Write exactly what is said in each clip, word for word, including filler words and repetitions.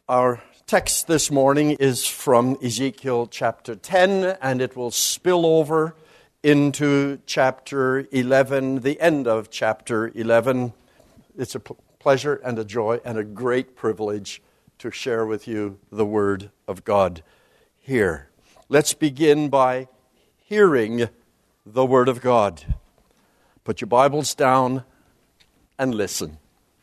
Our text this morning is from Ezekiel chapter ten, and it will spill over into chapter eleven, the end of chapter eleven. It's a p- pleasure and a joy and a great privilege to share with you the Word of God here. Let's begin by hearing the Word of God. Put your Bibles down and listen.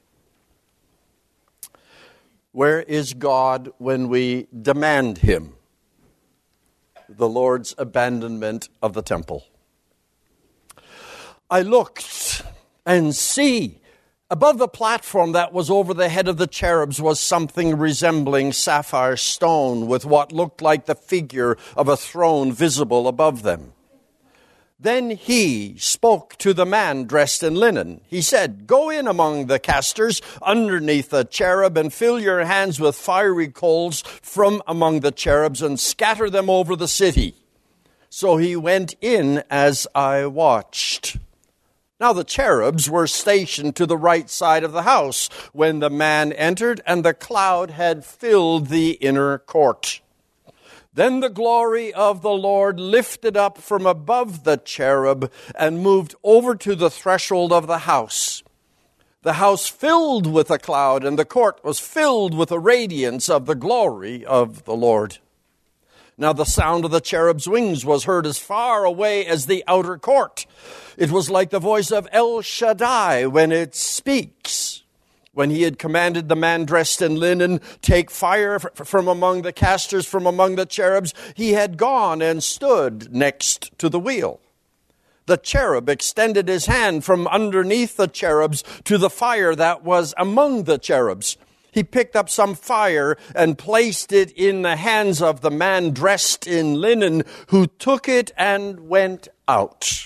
Where is God when we demand Him? The Lord's abandonment of the temple. I looked, and see, above the platform that was over the head of the cherubs was something resembling sapphire stone with what looked like the figure of a throne visible above them. Then he spoke to the man dressed in linen. He said, "Go in among the casters underneath the cherub and fill your hands with fiery coals from among the cherubs and scatter them over the city." So he went in as I watched. Now the cherubs were stationed to the right side of the house when the man entered, and the cloud had filled the inner court. Then the glory of the Lord lifted up from above the cherub and moved over to the threshold of the house. The house filled with a cloud, and the court was filled with the radiance of the glory of the Lord. Now the sound of the cherub's wings was heard as far away as the outer court. It was like the voice of El Shaddai when it speaks. When he had commanded the man dressed in linen, "Take fire from among the casters, from among the cherubs," he had gone and stood next to the wheel. The cherub extended his hand from underneath the cherubs to the fire that was among the cherubs. He picked up some fire and placed it in the hands of the man dressed in linen, who took it and went out.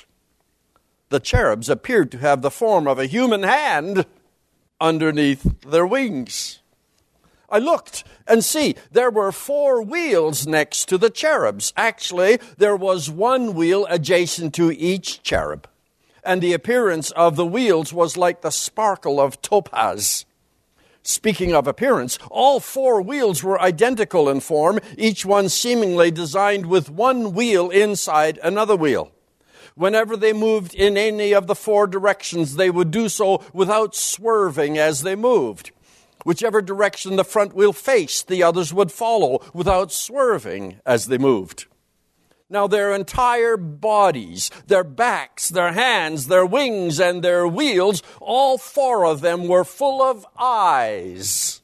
The cherubs appeared to have the form of a human hand underneath their wings. I looked, and see, there were four wheels next to the cherubs. Actually, there was one wheel adjacent to each cherub, and the appearance of the wheels was like the sparkle of topaz. Speaking of appearance, all four wheels were identical in form, each one seemingly designed with one wheel inside another wheel. Whenever they moved in any of the four directions, they would do so without swerving as they moved. Whichever direction the front wheel faced, the others would follow without swerving as they moved. Now their entire bodies, their backs, their hands, their wings, and their wheels, all four of them were full of eyes.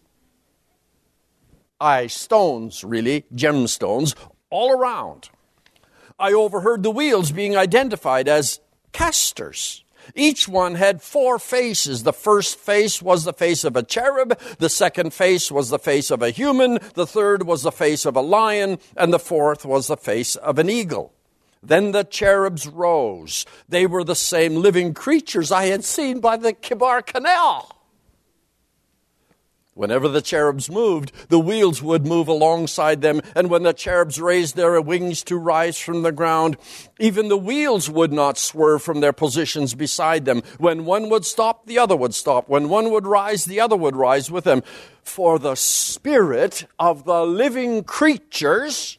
Eye stones, really, gemstones, all around. I overheard the wheels being identified as casters. Each one had four faces. The first face was the face of a cherub. The second face was the face of a human. The third was the face of a lion. And the fourth was the face of an eagle. Then the cherubs rose. They were the same living creatures I had seen by the Kibar Canal. Whenever the cherubs moved, the wheels would move alongside them, and when the cherubs raised their wings to rise from the ground, even the wheels would not swerve from their positions beside them. When one would stop, the other would stop. When one would rise, the other would rise with them. For the spirit of the living creatures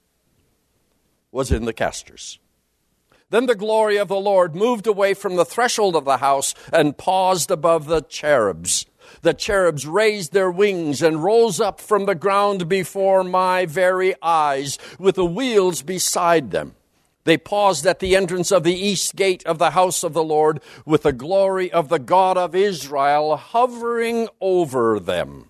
was in the casters. Then the glory of the Lord moved away from the threshold of the house and paused above the cherubs. The cherubs raised their wings and rose up from the ground before my very eyes, with the wheels beside them. They paused at the entrance of the east gate of the house of the Lord, with the glory of the God of Israel hovering over them.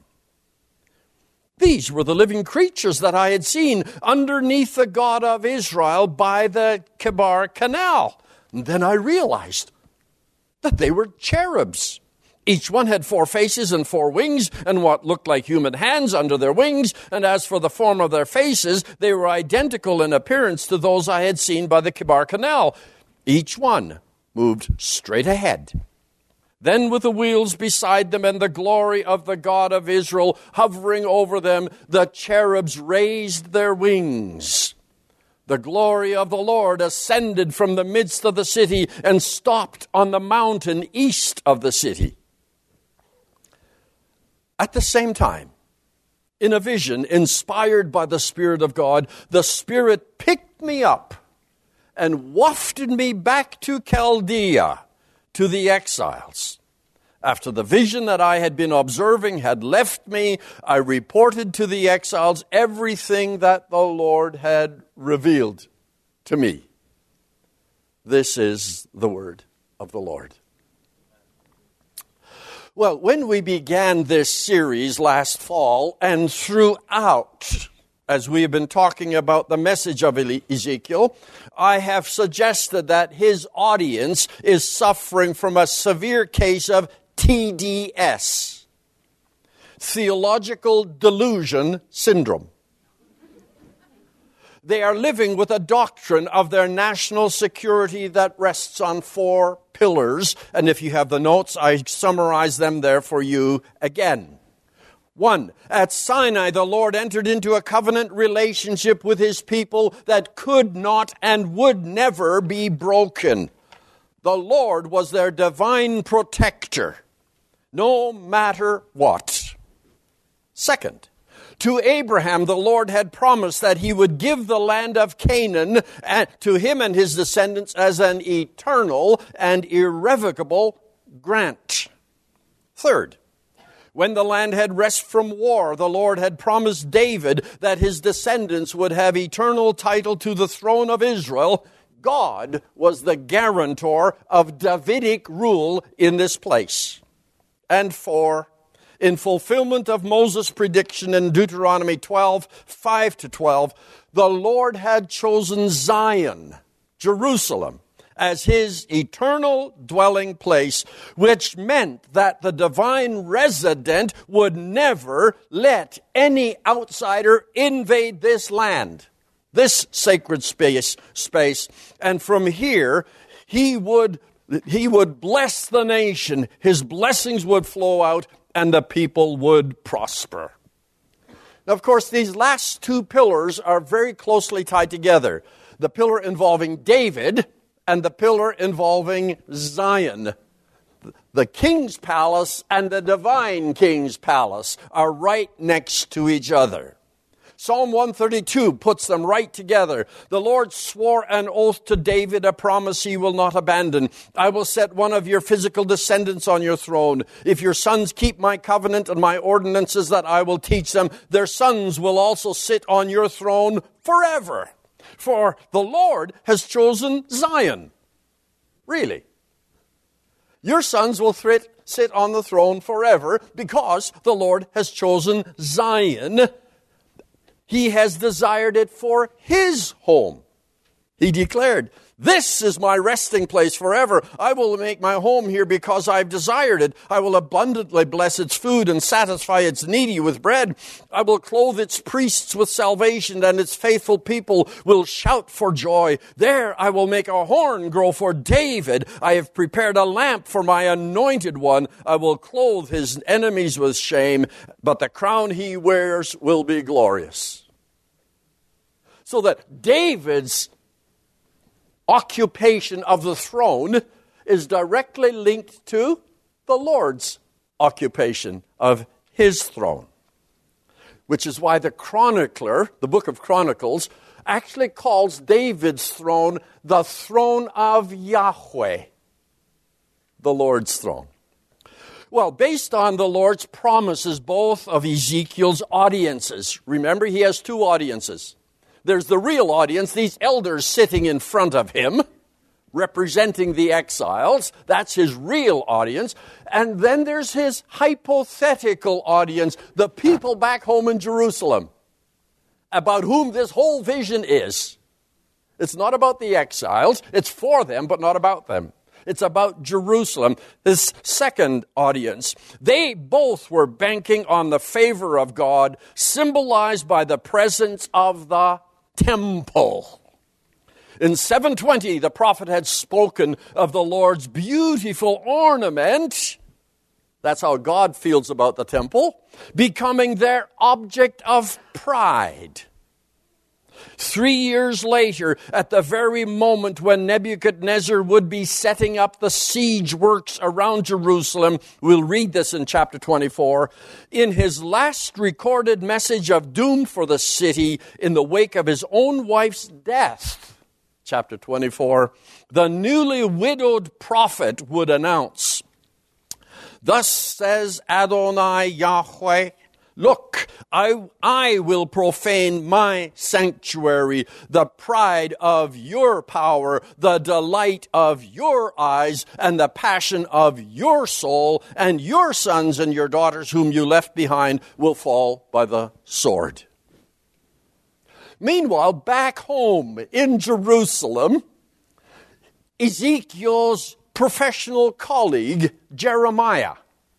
These were the living creatures that I had seen underneath the God of Israel by the Kibar Canal. And then I realized that they were cherubs. Each one had four faces and four wings, and what looked like human hands under their wings. And as for the form of their faces, they were identical in appearance to those I had seen by the Kibar Canal. Each one moved straight ahead. Then with the wheels beside them and the glory of the God of Israel hovering over them, the cherubs raised their wings. The glory of the Lord ascended from the midst of the city and stopped on the mountain east of the city. At the same time, in a vision, inspired by the Spirit of God, the Spirit picked me up and wafted me back to Chaldea, to the exiles. After the vision that I had been observing had left me, I reported to the exiles everything that the Lord had revealed to me. This is the word of the Lord. Well, when we began this series last fall and throughout, as we have been talking about the message of Ezekiel, I have suggested that his audience is suffering from a severe case of T D S, Theological Delusion Syndrome. They are living with a doctrine of their national security that rests on four pillars. And if you have the notes, I summarize them there for you again. One, at Sinai, the Lord entered into a covenant relationship with his people that could not and would never be broken. The Lord was their divine protector, no matter what. Second, to Abraham, the Lord had promised that he would give the land of Canaan to him and his descendants as an eternal and irrevocable grant. Third, when the land had rest from war, the Lord had promised David that his descendants would have eternal title to the throne of Israel. God was the guarantor of Davidic rule in this place. And four, in fulfillment of Moses' prediction in Deuteronomy twelve, five to twelve, the Lord had chosen Zion, Jerusalem, as his eternal dwelling place, which meant that the divine resident would never let any outsider invade this land, this sacred space, space. And from here, he would, he would bless the nation. His blessings would flow out, and the people would prosper. Now, of course, these last two pillars are very closely tied together. The pillar involving David and the pillar involving Zion. The king's palace and the divine king's palace are right next to each other. Psalm one thirty-two puts them right together. The Lord swore an oath to David, a promise he will not abandon. I will set one of your physical descendants on your throne. If your sons keep my covenant and my ordinances that I will teach them, their sons will also sit on your throne forever. For the Lord has chosen Zion. Really. Your sons will sit on the throne forever because the Lord has chosen Zion. He has desired it for his home. He declared, "This is my resting place forever. I will make my home here because I've desired it. I will abundantly bless its food and satisfy its needy with bread. I will clothe its priests with salvation, and its faithful people will shout for joy. There I will make a horn grow for David. I have prepared a lamp for my anointed one. I will clothe his enemies with shame, but the crown he wears will be glorious." So that David's occupation of the throne is directly linked to the Lord's occupation of his throne. Which is why the chronicler, the book of Chronicles, actually calls David's throne the throne of Yahweh, the Lord's throne. Well, based on the Lord's promises, both of Ezekiel's audiences. Remember, he has two audiences. There's the real audience, these elders sitting in front of him, representing the exiles. That's his real audience. And then there's his hypothetical audience, the people back home in Jerusalem, about whom this whole vision is. It's not about the exiles. It's for them, but not about them. It's about Jerusalem, this second audience. They both were banking on the favor of God, symbolized by the presence of the temple. In seven twenty, the prophet had spoken of the Lord's beautiful ornament. That's how God feels about the temple, becoming their object of pride. Three years later, at the very moment when Nebuchadnezzar would be setting up the siege works around Jerusalem, we'll read this in chapter twenty-four, in his last recorded message of doom for the city in the wake of his own wife's death, chapter twenty-four, the newly widowed prophet would announce, "Thus says Adonai Yahweh, look, I, I will profane my sanctuary, the pride of your power, the delight of your eyes, and the passion of your soul, and your sons and your daughters whom you left behind will fall by the sword." Meanwhile, back home in Jerusalem, Ezekiel's professional colleague, Jeremiah,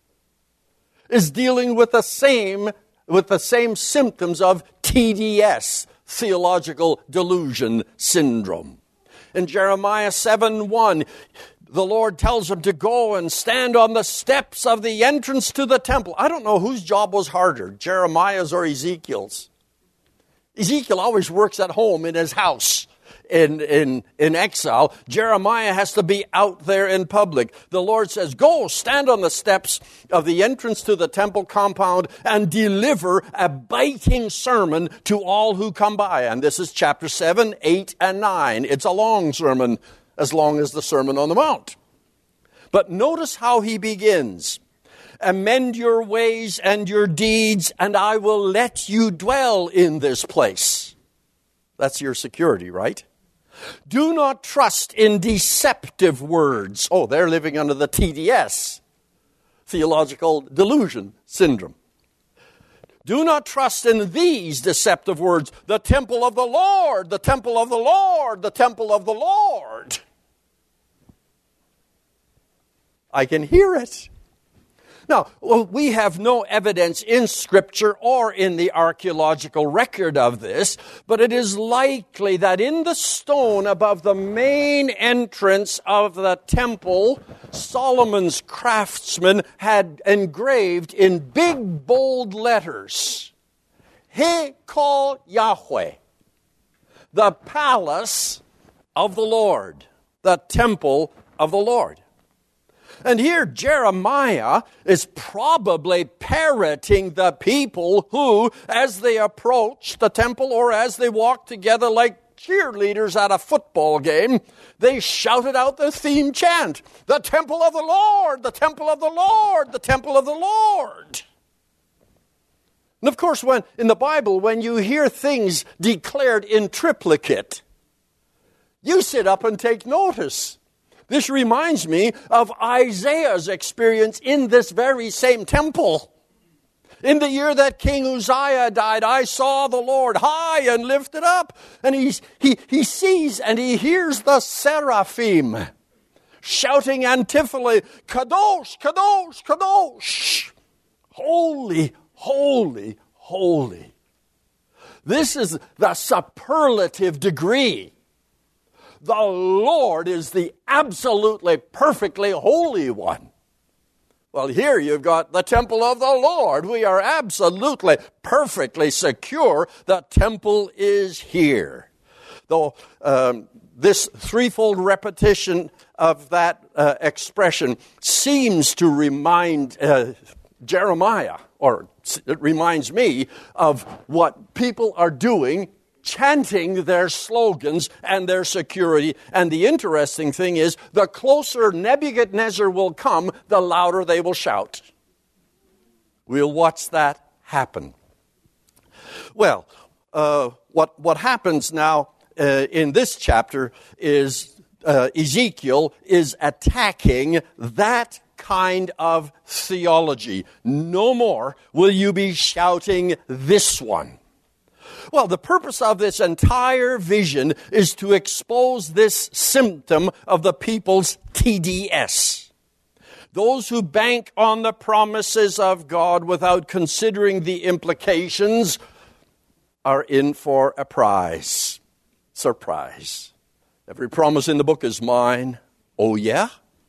is dealing with the same with the same symptoms of T D S, theological delusion syndrome. In Jeremiah seven one, the Lord tells him to go and stand on the steps of the entrance to the temple. I don't know whose job was harder, Jeremiah's or Ezekiel's. Ezekiel always works at home in his house. In, in, in exile, Jeremiah has to be out there in public. The Lord says, go, stand on the steps of the entrance to the temple compound and deliver a biting sermon to all who come by. And this is chapter seven, eight, and nine. It's a long sermon, as long as the Sermon on the Mount. But notice how he begins. Amend your ways and your deeds, and I will let you dwell in this place. That's your security, right? Do not trust in deceptive words. Oh, they're living under the T D S, theological delusion syndrome. Do not trust in these deceptive words. The temple of the Lord, the temple of the Lord, the temple of the Lord. I can hear it. Now, well, we have no evidence in Scripture or in the archaeological record of this, but it is likely that in the stone above the main entrance of the temple, Solomon's craftsman had engraved in big, bold letters, He called Yahweh, the palace of the Lord, the temple of the Lord. And here Jeremiah is probably parroting the people who, as they approach the temple or as they walk together like cheerleaders at a football game, they shouted out the theme chant, the temple of the Lord, the temple of the Lord, the temple of the Lord. And of course, when in the Bible, when you hear things declared in triplicate, you sit up and take notice. This reminds me of Isaiah's experience in this very same temple. In the year that King Uzziah died, I saw the Lord high and lifted up. And he's, he, he sees and he hears the seraphim shouting antiphonally, Kadosh, Kadosh, Kadosh. Holy, holy, holy. This is the superlative degree. The Lord is the absolutely, perfectly holy one. Well, here you've got the temple of the Lord. We are absolutely, perfectly secure. The temple is here. Though um, this threefold repetition of that uh, expression seems to remind uh, Jeremiah, or it reminds me of what people are doing, chanting their slogans and their security. And the interesting thing is, the closer Nebuchadnezzar will come, the louder they will shout. We'll watch that happen. Well, uh, what, what happens now uh, in this chapter is uh, Ezekiel is attacking that kind of theology. No more will you be shouting this one. Well, the purpose of this entire vision is to expose this symptom of the people's T D S. Those who bank on the promises of God without considering the implications are in for a prize. Surprise. Every promise in the book is mine. Oh, yeah?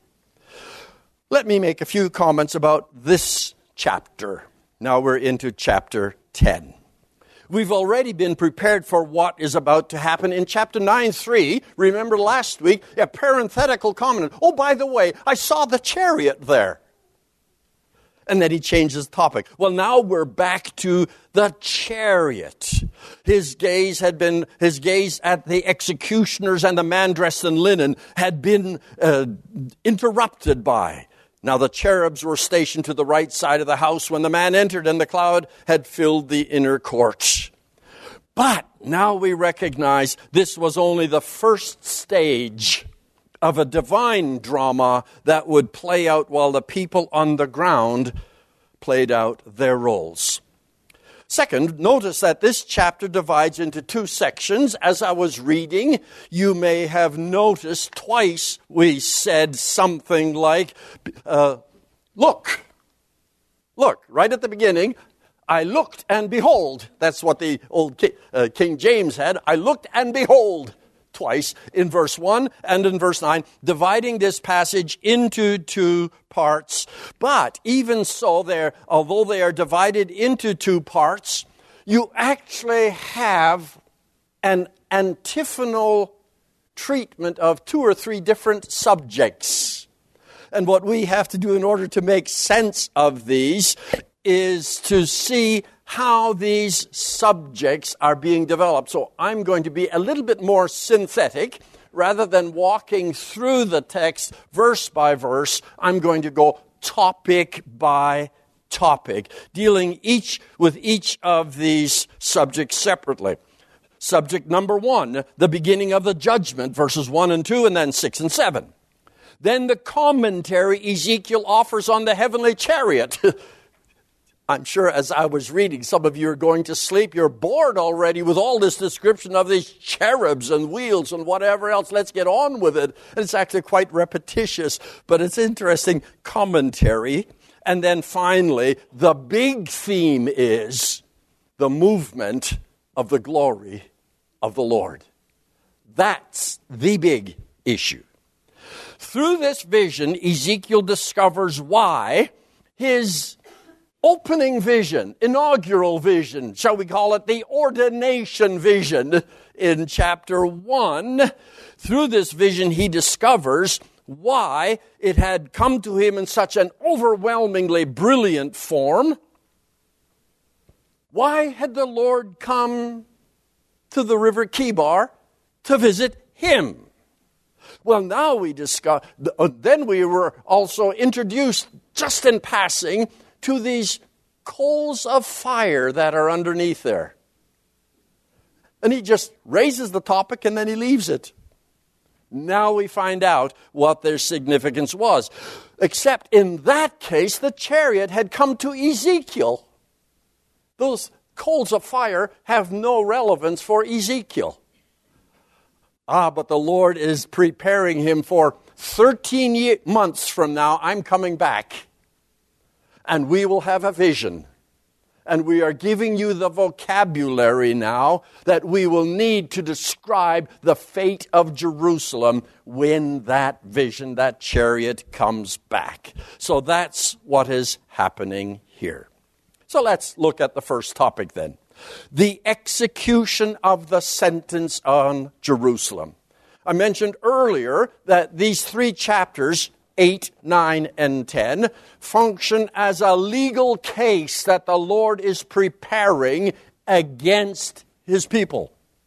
Let me make a few comments about this chapter. Now we're into chapter ten. we've already been prepared for what is about to happen in chapter nine three. Remember last week, a parenthetical comment. Oh, by the way, I saw the chariot there. And then he changes the topic. Well, now we're back to the chariot. His gaze had been, his gaze at the executioners and the man dressed in linen had been uh, interrupted by. Now the cherubs were stationed to the right side of the house when the man entered, and the cloud had filled the inner court. But now we recognize this was only the first stage of a divine drama that would play out while the people on the ground played out their roles. Second, notice that this chapter divides into two sections. As I was reading, you may have noticed twice we said something like, uh, look, look, right at the beginning, I looked and behold. That's what the old King, uh, King James had. I looked and behold. Twice in verse one and in verse nine, dividing this passage into two parts. But even so, there, although they are divided into two parts, you actually have an antiphonal treatment of two or three different subjects. And what we have to do in order to make sense of these is to see how these subjects are being developed. So I'm going to be a little bit more synthetic. Rather than walking through the text verse by verse, I'm going to go topic by topic, dealing each with each of these subjects separately. Subject number one, the beginning of the judgment, verses one and two, and then six and seven. Then the commentary Ezekiel offers on the heavenly chariot. I'm sure as I was reading, some of you are going to sleep. You're bored already with all this description of these cherubs and wheels and whatever else. Let's get on with it. And it's actually quite repetitious, but it's interesting commentary. And then finally, the big theme is the movement of the glory of the Lord. That's the big issue. Through this vision, Ezekiel discovers why his opening vision, inaugural vision, shall we call it the ordination vision in chapter one. Through this vision, he discovers why it had come to him in such an overwhelmingly brilliant form. Why had the Lord come to the river Kibar to visit him? Well, now we discuss, then we were also introduced just in passing to these coals of fire that are underneath there. And he just raises the topic and then he leaves it. Now we find out what their significance was. Except in that case, the chariot had come to Ezekiel. Those coals of fire have no relevance for Ezekiel. Ah, but the Lord is preparing him for thirteen year, months from now, I'm coming back. And we will have a vision. And we are giving you the vocabulary now that we will need to describe the fate of Jerusalem when that vision, that chariot comes back. So that's what is happening here. So let's look at the first topic then. The execution of the sentence on Jerusalem. I mentioned earlier that these three chapters, eight, nine, and ten, function as a legal case that the Lord is preparing against his people.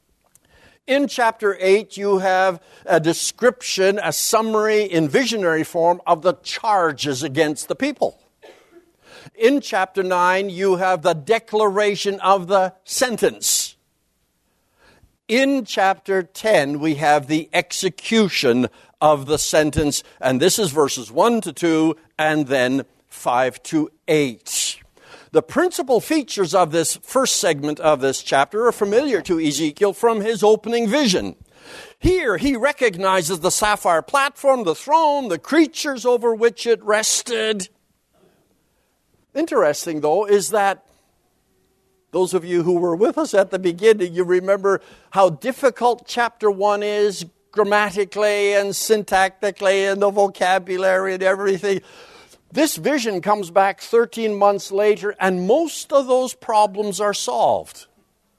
In chapter eight, you have a description, a summary in visionary form of the charges against the people. In chapter nine, you have the declaration of the sentence. In chapter ten, we have the execution of the sentence, and this is verses one to two and then five to eight. The principal features of this first segment of this chapter are familiar to Ezekiel from his opening vision. Here he recognizes the sapphire platform, the throne, the creatures over which it rested. Interesting, though, is that those of you who were with us at the beginning, you remember how difficult chapter one is grammatically and syntactically and the vocabulary and everything. This vision comes back thirteen months later, and most of those problems are solved.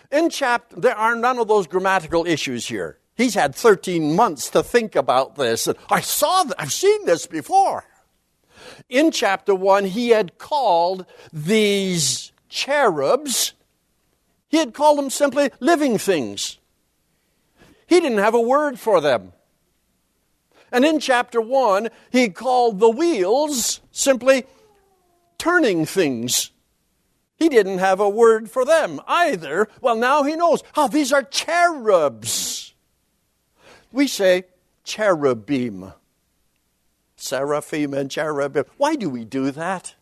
In chapter, there are none of those grammatical issues here. He's had thirteen months to think about this. And I saw that, I've seen this before. In chapter one, he had called these cherubs, he had called them simply living things. He didn't have a word for them. And in chapter one, he called the wheels simply turning things. He didn't have a word for them either. Well, now he knows. Oh, these are cherubs. We say cherubim. Seraphim and cherubim. Why do we do that?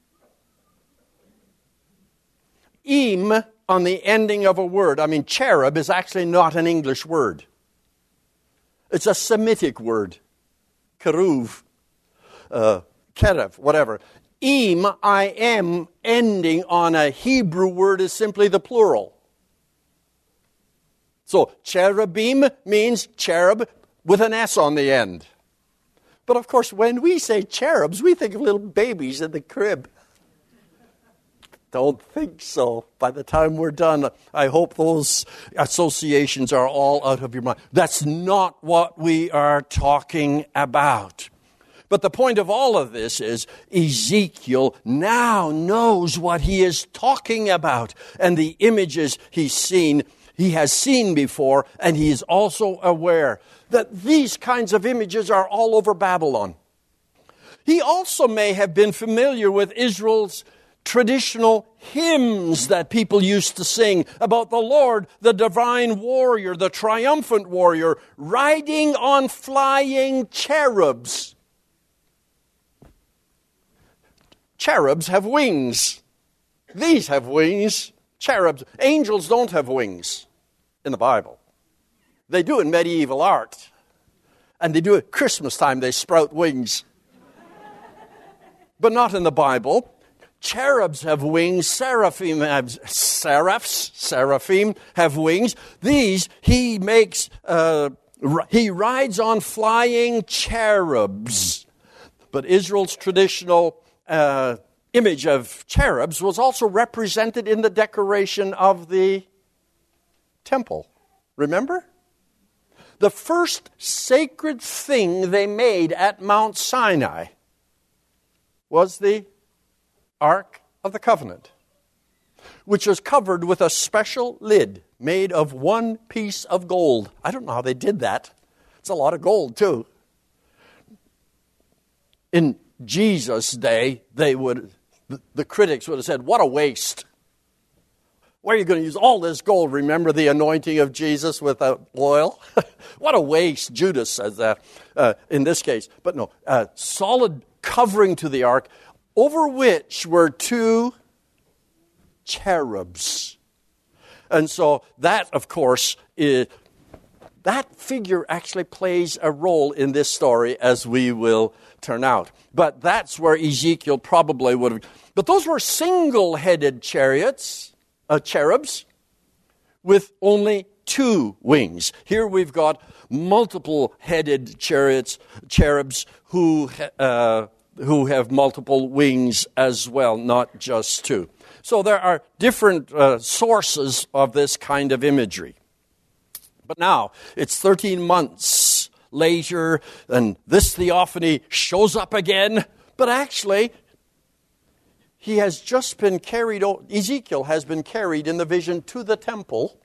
Im on the ending of a word. I mean, cherub is actually not an English word. It's a Semitic word. Keruv, uh, kerev, whatever. Im, I am, ending on a Hebrew word is simply the plural. So, cherubim means cherub with an S on the end. But of course, when we say cherubs, we think of little babies in the crib. Don't think so. By the time we're done, I hope those associations are all out of your mind. That's not what we are talking about. But the point of all of this is Ezekiel now knows what he is talking about. And the images he's seen, he has seen before, and he is also aware that these kinds of images are all over Babylon. He also may have been familiar with Israel's traditional hymns that people used to sing about the Lord, the divine warrior, the triumphant warrior, riding on flying cherubs. Cherubs have wings. These have wings. Cherubs. Angels don't have wings in the Bible. They do in medieval art. And they do at Christmas time, they sprout wings. But not in the Bible. Cherubs have wings, seraphim have, seraphs, seraphim have wings. These, he makes, uh, he rides on flying cherubs. But Israel's traditional uh, image of cherubs was also represented in the decoration of the temple. Remember? The first sacred thing they made at Mount Sinai was the Ark of the Covenant, which was covered with a special lid made of one piece of gold. I don't know how they did that. It's a lot of gold, too. In Jesus' day, they would, the critics would have said, what a waste. Why are you going to use all this gold? Remember the anointing of Jesus with uh, oil? What a waste. Judas says that uh, in this case. But no, uh, solid covering to the ark, over which were two cherubs. And so that, of course, is, that figure actually plays a role in this story, as we will turn out. But that's where Ezekiel probably would have. But those were single-headed chariots, uh, cherubs, with only two wings. Here we've got multiple-headed chariots, cherubs who uh, who have multiple wings as well, not just two. So there are different uh, sources of this kind of imagery. But now, it's thirteen months later, and this theophany shows up again. But actually, he has just been carried, Ezekiel has been carried in the vision to the temple.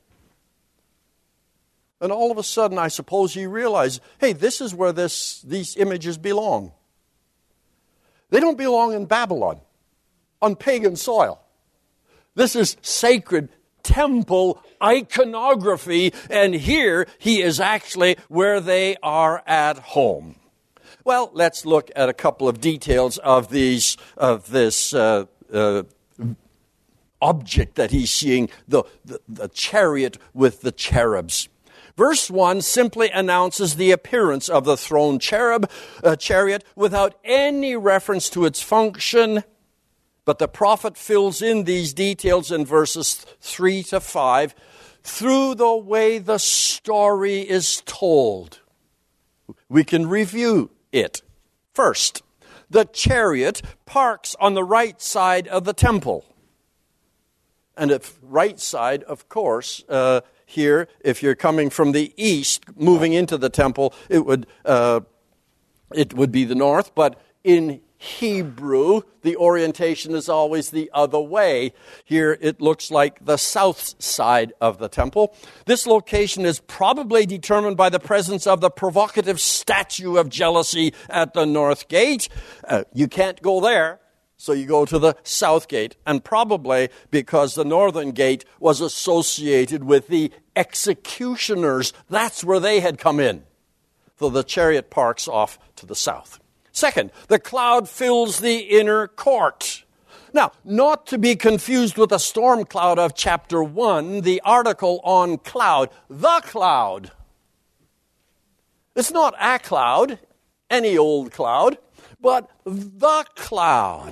And all of a sudden, I suppose he realized, hey, this is where this these images belong. They don't belong in Babylon, on pagan soil. This is sacred temple iconography, and here he is actually where they are at home. Well, let's look at a couple of details of these of this uh, uh, object that he's seeing, the, the, the chariot with the cherubs. Verse one simply announces the appearance of the throned cherub uh, chariot without any reference to its function. But the prophet fills in these details in verses three to five through the way the story is told. We can review it. First, the chariot parks on the right side of the temple. And the right side, of course, uh, here, if you're coming from the east, moving into the temple, it would uh, it would be the north. But in Hebrew, the orientation is always the other way. Here it looks like the south side of the temple. This location is probably determined by the presence of the provocative statue of jealousy at the north gate. Uh, you can't go there, so you go to the south gate. And probably because the northern gate was associated with the executioners. That's where they had come in. So the chariot parks off to the south. Second, the cloud fills the inner court. Now, not to be confused with the storm cloud of chapter one, the article on cloud, the cloud. It's not a cloud, any old cloud, but the cloud.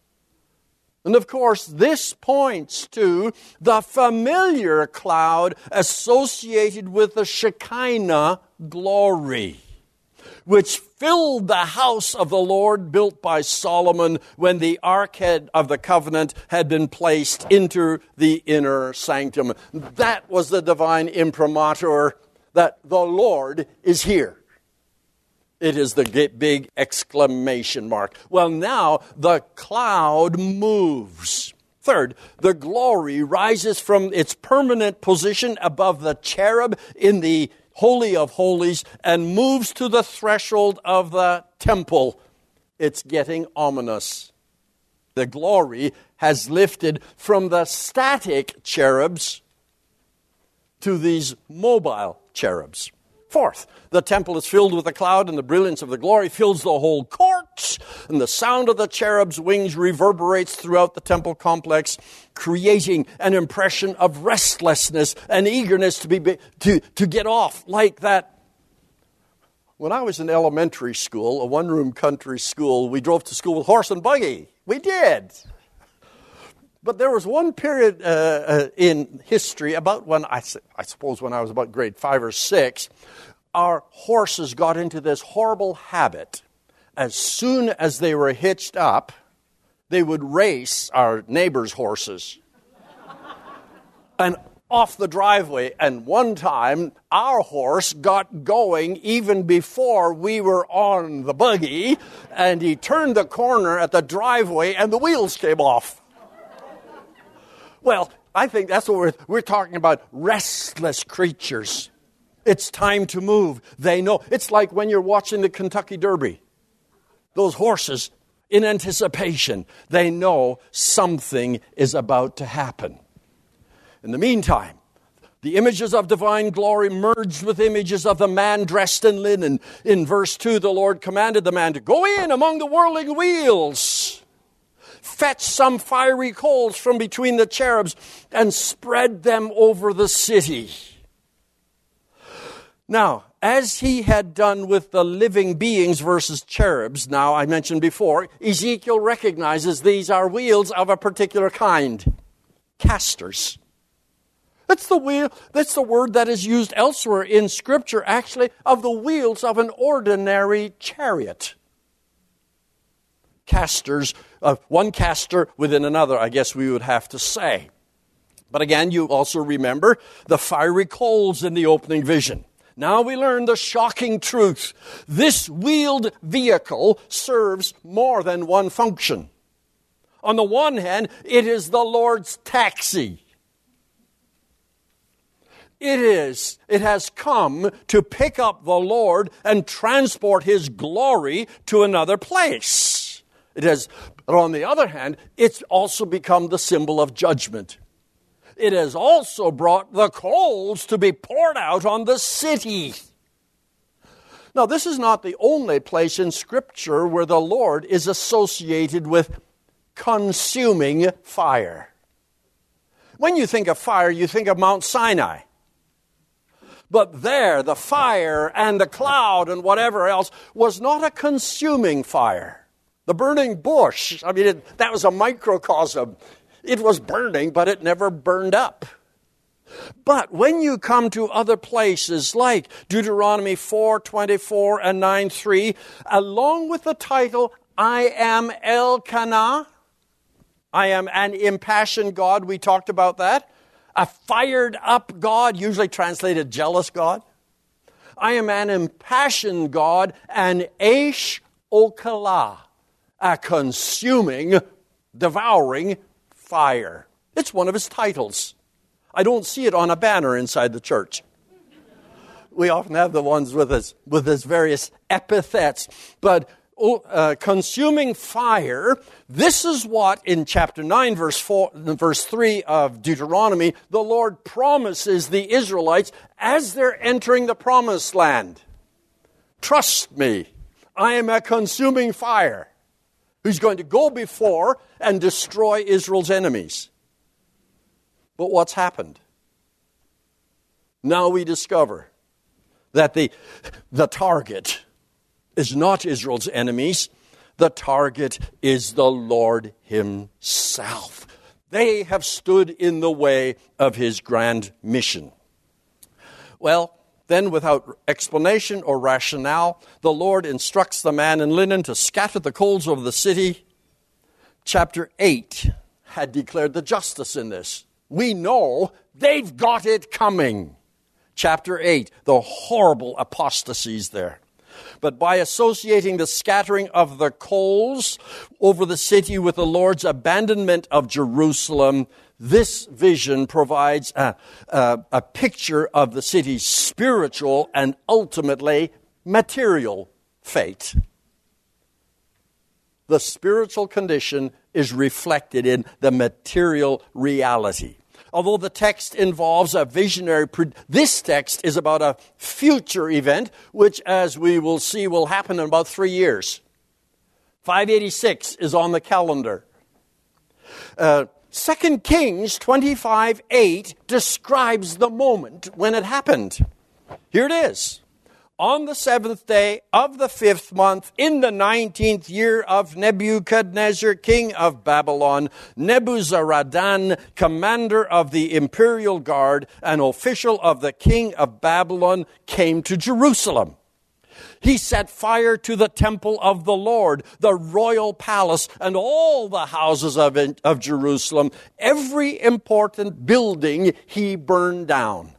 And of course, this points to the familiar cloud associated with the Shekinah glory, which filled the house of the Lord built by Solomon when the Ark of the Covenant had been placed into the inner sanctum. That was the divine imprimatur that the Lord is here. It is the big exclamation mark. Well, now the cloud moves. Third, the glory rises from its permanent position above the cherub in the Holy of Holies and moves to the threshold of the temple. It's getting ominous. The glory has lifted from the static cherubs to these mobile cherubs. Fourth, the temple is filled with the cloud, and the brilliance of the glory fills the whole court, and the sound of the cherub's wings reverberates throughout the temple complex, creating an impression of restlessness and eagerness to be to, to get off like that. When I was in elementary school, a one-room country school, we drove to school with horse and buggy. We did. But there was one period uh, uh, in history, about when, I, I suppose when I was about grade five or six, our horses got into this horrible habit. As soon as they were hitched up, they would race our neighbors' horses. And off the driveway. And one time, our horse got going even before we were on the buggy, and he turned the corner at the driveway, and the wheels came off. Well, I think that's what we're, we're talking about, restless creatures. It's time to move. They know. It's like when you're watching the Kentucky Derby. Those horses, in anticipation, they know something is about to happen. In the meantime, the images of divine glory merged with images of the man dressed in linen. In verse two, the Lord commanded the man to go in among the whirling wheels, fetch some fiery coals from between the cherubs, and spread them over the city. Now, as he had done with the living beings versus cherubs, now I mentioned before, Ezekiel recognizes these are wheels of a particular kind. Casters. That's the wheel, that's the word that is used elsewhere in Scripture, actually, of the wheels of an ordinary chariot. Casters, uh, one caster within another, I guess we would have to say. But again, you also remember the fiery coals in the opening vision. Now we learn the shocking truth. This wheeled vehicle serves more than one function. On the one hand, it is the Lord's taxi. It is. It has come to pick up the Lord and transport His glory to another place. It has, but on the other hand, it's also become the symbol of judgment. It has also brought the coals to be poured out on the city. Now, this is not the only place in Scripture where the Lord is associated with consuming fire. When you think of fire, you think of Mount Sinai. But there, the fire and the cloud and whatever else was not a consuming fire. The burning bush, I mean, it, that was a microcosm. It was burning, but it never burned up. But when you come to other places like Deuteronomy four twenty-four and nine three, along with the title, I am Elkanah, I am an impassioned God. We talked about that. A fired up God, usually translated jealous God. I am an impassioned God, an Eish Okala, a consuming, devouring fire. It's one of his titles. I don't see it on a banner inside the church. We often have the ones with his, with his various epithets. But uh, consuming fire, this is what in chapter nine, verse four, verse three of Deuteronomy, the Lord promises the Israelites as they're entering the promised land. Trust me, I am a consuming fire who's going to go before and destroy Israel's enemies. But what's happened? Now we discover that the, the target is not Israel's enemies. The target is the Lord himself. They have stood in the way of his grand mission. Well, then without explanation or rationale, the Lord instructs the man in linen to scatter the coals over the city. Chapter eight had declared the justice in this. We know they've got it coming. Chapter eight, the horrible apostasies there. But by associating the scattering of the coals over the city with the Lord's abandonment of Jerusalem, this vision provides a, a, a picture of the city's spiritual and ultimately material fate. The spiritual condition is reflected in the material reality. Although the text involves a visionary, this text is about a future event, which, as we will see, will happen in about three years. five eighty-six is on the calendar. Uh, Second Kings twenty-five eight describes the moment when it happened. Here it is. On the seventh day of the fifth month, in the nineteenth year of Nebuchadnezzar, king of Babylon, Nebuzaradan, commander of the imperial guard, an official of the king of Babylon, came to Jerusalem. He set fire to the temple of the Lord, the royal palace, and all the houses of, of Jerusalem. Every important building he burned down.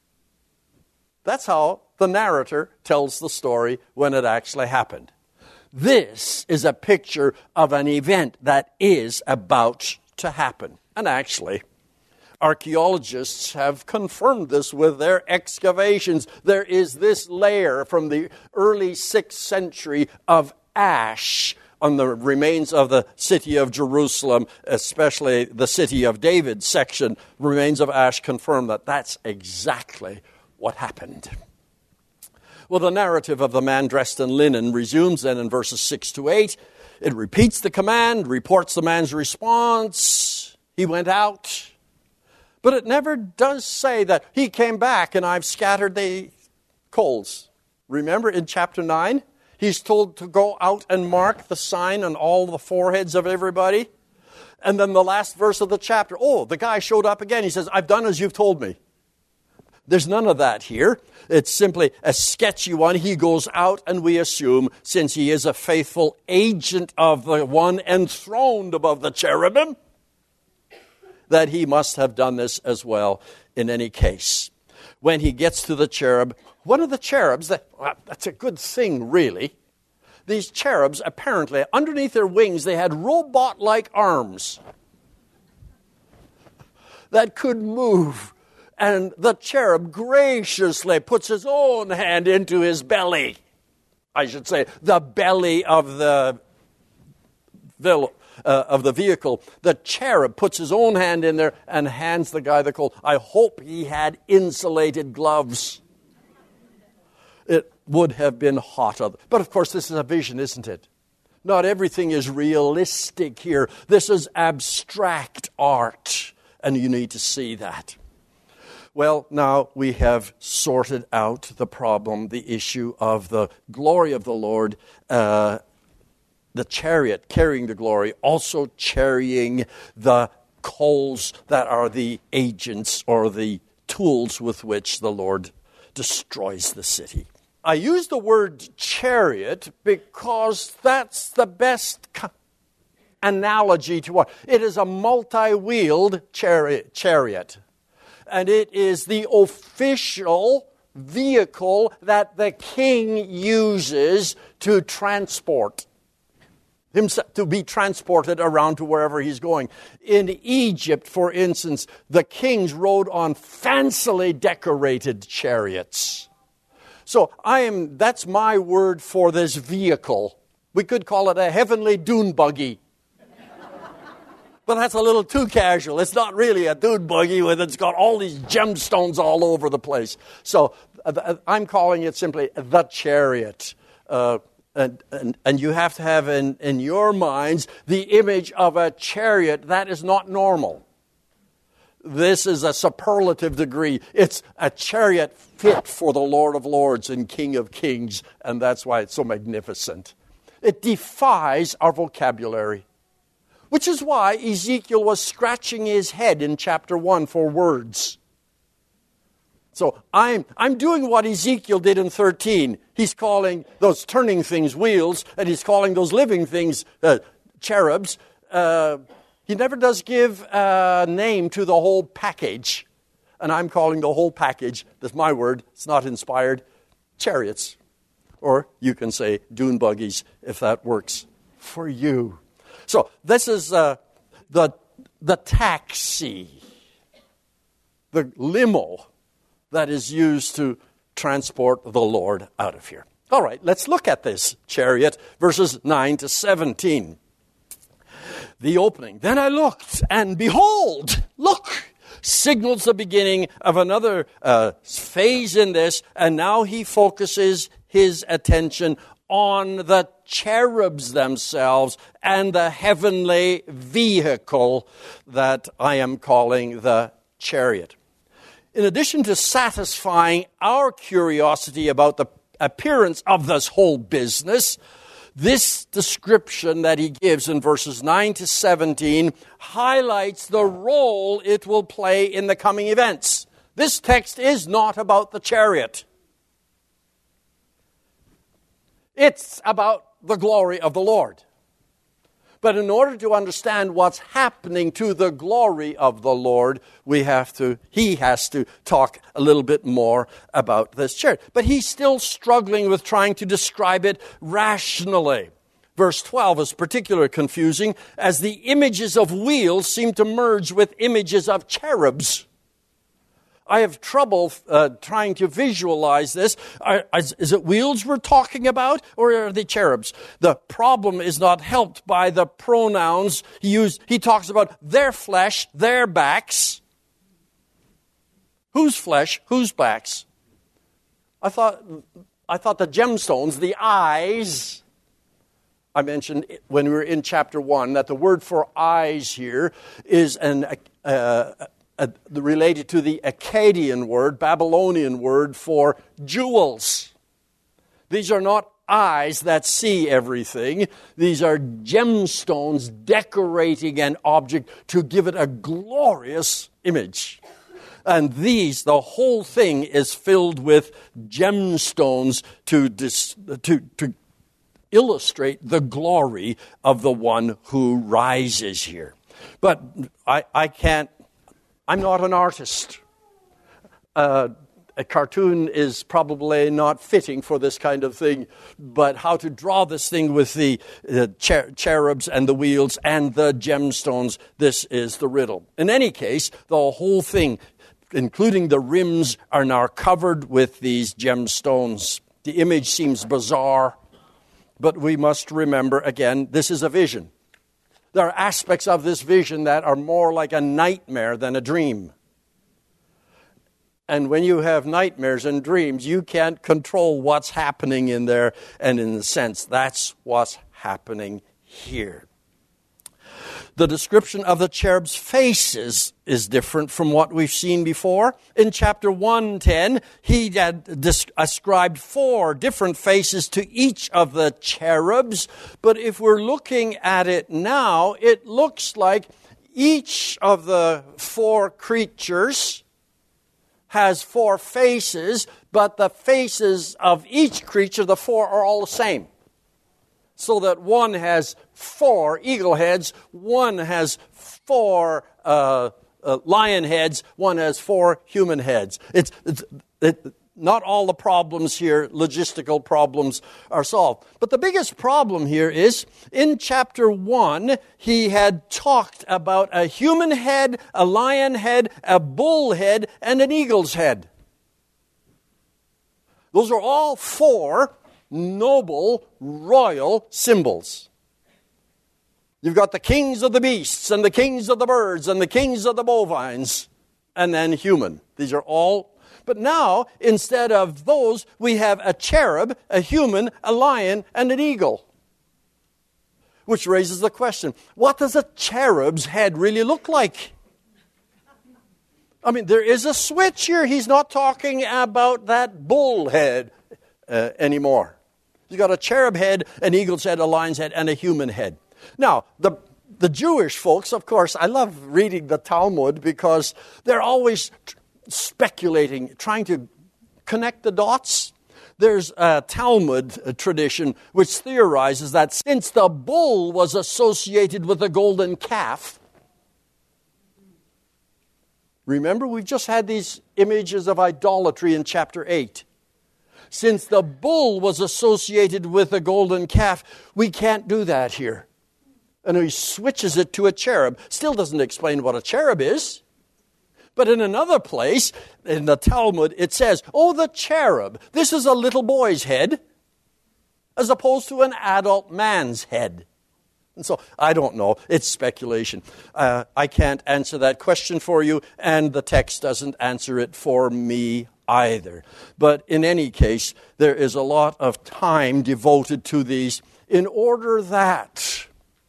That's how the narrator tells the story when it actually happened. This is a picture of an event that is about to happen. And actually, archaeologists have confirmed this with their excavations. There is this layer from the early sixth century of ash on the remains of the city of Jerusalem, especially the city of David section. Remains of ash confirm that that's exactly what happened. Well, the narrative of the man dressed in linen resumes then in verses six to eight. It repeats the command, reports the man's response. He went out. But it never does say that he came back and I've scattered the coals. Remember in chapter nine, he's told to go out and mark the sign on all the foreheads of everybody. And then the last verse of the chapter, oh, the guy showed up again. He says, I've done as you've told me. There's none of that here. It's simply a sketchy one. He goes out, and we assume, since he is a faithful agent of the one enthroned above the cherubim, that he must have done this as well in any case. When he gets to the cherub, one of the cherubs, that, well, that's a good thing, really. These cherubs, apparently, underneath their wings, they had robot-like arms that could move. And the cherub graciously puts his own hand into his belly. I should say, the belly of the, uh, of the vehicle. The cherub puts his own hand in there and hands the guy the coal. I hope he had insulated gloves. It would have been hot. But of course, this is a vision, isn't it? Not everything is realistic here. This is abstract art, and you need to see that. Well, now we have sorted out the problem, the issue of the glory of the Lord, uh, the chariot carrying the glory, also carrying the coals that are the agents or the tools with which the Lord destroys the city. I use the word chariot because that's the best analogy to what? It is a multi-wheeled chariot, chariot. And it is the official vehicle that the king uses to transport himself, to be transported around to wherever he's going. In Egypt, for instance, the kings rode on fancily decorated chariots. So I am, that's my word for this vehicle. We could call it a heavenly dune buggy. But that's a little too casual. It's not really a dune buggy with it's got all these gemstones all over the place. So uh, I'm calling it simply the chariot. Uh, and, and, and you have to have in, in your minds the image of a chariot that is not normal. This is a superlative degree. It's a chariot fit for the Lord of Lords and King of Kings, and that's why it's so magnificent. It defies our vocabulary. Which is why Ezekiel was scratching his head in chapter one for words. So I'm, I'm doing what Ezekiel did in thirteen. He's calling those turning things wheels, and he's calling those living things uh, cherubs. Uh, he never does give a name to the whole package. And I'm calling the whole package, that's my word, it's not inspired, chariots. Or you can say dune buggies, if that works for you. So this is uh, the, the taxi, the limo that is used to transport the Lord out of here. All right, let's look at this chariot, verses nine to seventeen. The opening. Then I looked, and behold, look, signals the beginning of another uh, phase in this, and now he focuses his attention on the cherubs themselves and the heavenly vehicle that I am calling the chariot. In addition to satisfying our curiosity about the appearance of this whole business, this description that he gives in verses nine to seventeen highlights the role it will play in the coming events. This text is not about the chariot. It's about the glory of the Lord. But in order to understand what's happening to the glory of the Lord, we have to, he has to talk a little bit more about this chariot. But he's still struggling with trying to describe it rationally. Verse twelve is particularly confusing, as the images of wheels seem to merge with images of cherubs. I have trouble uh, trying to visualize this. Are, is, is it wheels we're talking about, or are they cherubs? The problem is not helped by the pronouns he used. He talks about their flesh, their backs. Whose flesh, whose backs? I thought, I thought the gemstones, the eyes. I mentioned when we were in chapter one that the word for eyes here is an uh, Uh, related to the Akkadian word, Babylonian word for jewels. These are not eyes that see everything. These are gemstones decorating an object to give it a glorious image. And these, the whole thing is filled with gemstones to, dis, to, to illustrate the glory of the one who rises here. But I, I can't I'm not an artist. Uh, a cartoon is probably not fitting for this kind of thing, but how to draw this thing with the uh, cher- cherubs and the wheels and the gemstones, this is the riddle. In any case, the whole thing, including the rims, are now covered with these gemstones. The image seems bizarre, but we must remember, again, this is a vision. There are aspects of this vision that are more like a nightmare than a dream. And when you have nightmares and dreams, you can't control what's happening in there. And in a sense, that's what's happening here. The description of the cherubs' faces is different from what we've seen before. In chapter one ten, he had ascribed four different faces to each of the cherubs. But if we're looking at it now, it looks like each of the four creatures has four faces, but the faces of each creature, the four, are all the same. so that one has four eagle heads, one has four uh, uh, lion heads, one has four human heads. It's, it's it, not all the problems here, logistical problems, are solved. But the biggest problem here is, in chapter one, he had talked about a human head, a lion head, a bull head, and an eagle's head. Those are all four noble, royal symbols. You've got the kings of the beasts, and the kings of the birds, and the kings of the bovines, and then human. These are all. But now, instead of those, we have a cherub, a human, a lion, and an eagle. Which raises the question, what does a cherub's head really look like? I mean, there is a switch here. He's not talking about that bull head uh, anymore. You've got a cherub head, an eagle's head, a lion's head, and a human head. Now, the the Jewish folks, of course, I love reading the Talmud because they're always t- speculating, trying to connect the dots. There's a Talmud tradition which theorizes that since the bull was associated with the golden calf, remember, we've just had these images of idolatry in chapter eight. Since the bull was associated with the golden calf, we can't do that here. And he switches it to a cherub. Still doesn't explain what a cherub is. But in another place, in the Talmud, it says, oh, the cherub, this is a little boy's head, as opposed to an adult man's head. And so, I don't know. It's speculation. Uh, I can't answer that question for you, and the text doesn't answer it for me either. But in any case, there is a lot of time devoted to these in order that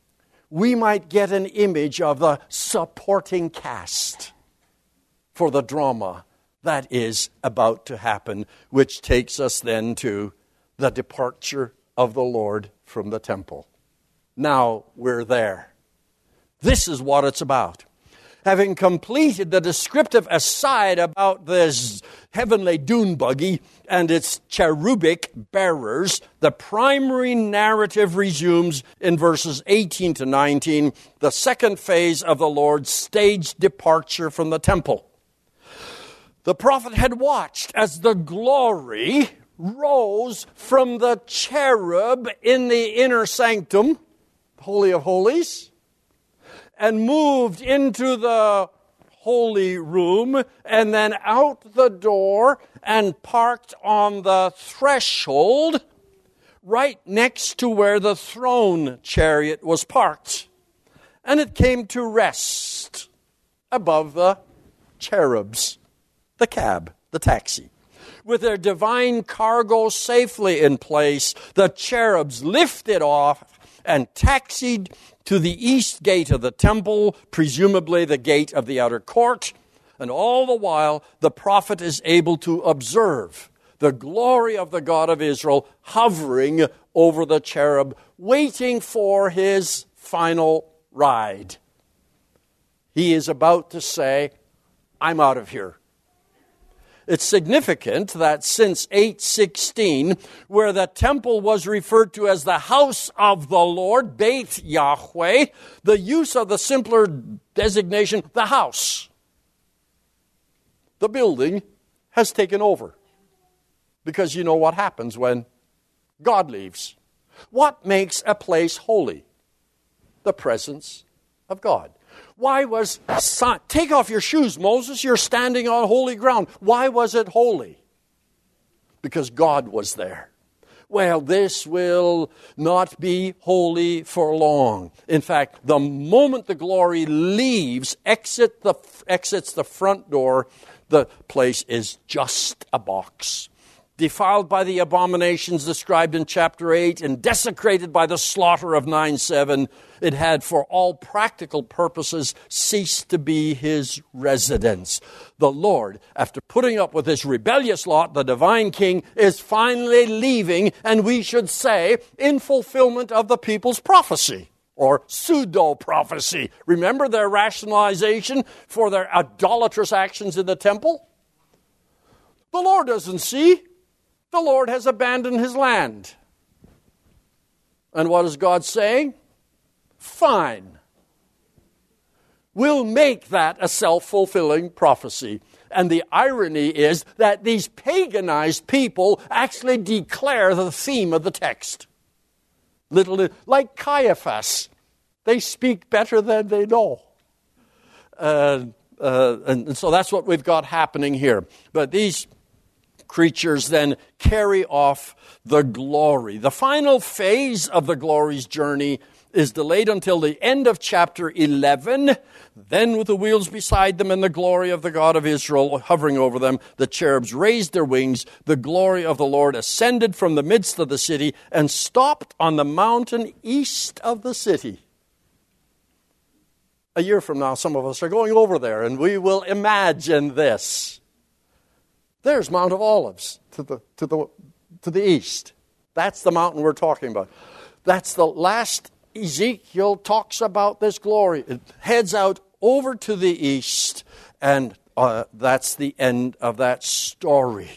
we might get an image of the supporting cast for the drama that is about to happen, which takes us then to the departure of the Lord from the temple. Now we're there. This is what it's about. Having completed the descriptive aside about this heavenly dune buggy and its cherubic bearers, the primary narrative resumes in verses eighteen to nineteen, the second phase of the Lord's staged departure from the temple. The prophet had watched as the glory rose from the cherub in the inner sanctum, Holy of Holies, and moved into the holy room, and then out the door and parked on the threshold right next to where the throne chariot was parked. And it came to rest above the cherubs, the cab, the taxi. With their divine cargo safely in place, the cherubs lifted off and taxied to the east gate of the temple, presumably the gate of the outer court. And all the while, the prophet is able to observe the glory of the God of Israel hovering over the cherub, waiting for his final ride. He is about to say, I'm out of here. It's significant that since eight sixteen, where the temple was referred to as the house of the Lord, Beit Yahweh, the use of the simpler designation, the house, the building, has taken over. Because you know what happens when God leaves. What makes a place holy? The presence of God. Why was, take off your shoes, Moses, you're standing on holy ground. Why was it holy? Because God was there. Well, this will not be holy for long. In fact, the moment the glory leaves, exit the, exits the front door, the place is just a box. Defiled by the abominations described in chapter eight and desecrated by the slaughter of nine seven, it had for all practical purposes ceased to be his residence. The Lord, after putting up with this rebellious lot, the divine king, is finally leaving, and we should say, in fulfillment of the people's prophecy, or pseudo-prophecy. Remember their rationalization for their idolatrous actions in the temple? The Lord doesn't see. The Lord has abandoned his land. And what is God saying? Fine. We'll make that a self-fulfilling prophecy. And the irony is that these paganized people actually declare the theme of the text. Little, like Caiaphas, they speak better than they know. Uh, uh, and so that's what we've got happening here. But these creatures then carry off the glory. The final phase of the glory's journey is delayed until the end of chapter eleven. Then with the wheels beside them and the glory of the God of Israel hovering over them, the cherubs raised their wings. The glory of the Lord ascended from the midst of the city and stopped on the mountain east of the city. A year from now, some of us are going over there, and we will imagine this. There's Mount of Olives to the, to the, to the east. That's the mountain we're talking about. That's the last Ezekiel talks about this glory. It heads out over to the east, and uh, that's the end of that story.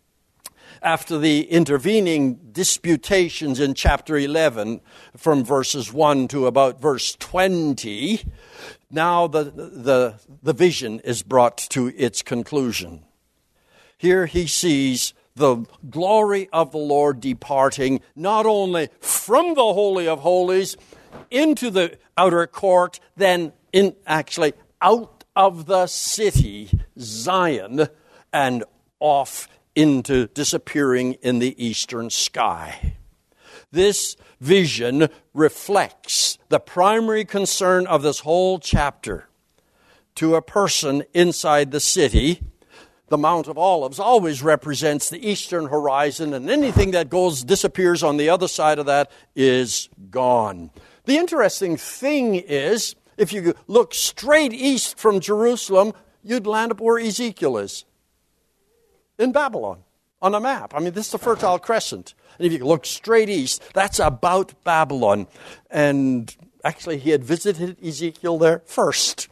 After the intervening disputations in chapter eleven, from verses one to about verse twenty, now the, the, the vision is brought to its conclusion. Here he sees the glory of the Lord departing not only from the Holy of Holies into the outer court, then in actually out of the city, Zion, and off into disappearing in the eastern sky. This vision reflects the primary concern of this whole chapter. To a person inside the city, the Mount of Olives always represents the eastern horizon, and anything that goes disappears on the other side of that is gone. The interesting thing is, if you look straight east from Jerusalem, you'd land up where Ezekiel is. In Babylon, on a map. I mean, this is the Fertile Crescent. And if you look straight east, that's about Babylon. And actually, he had visited Ezekiel there first.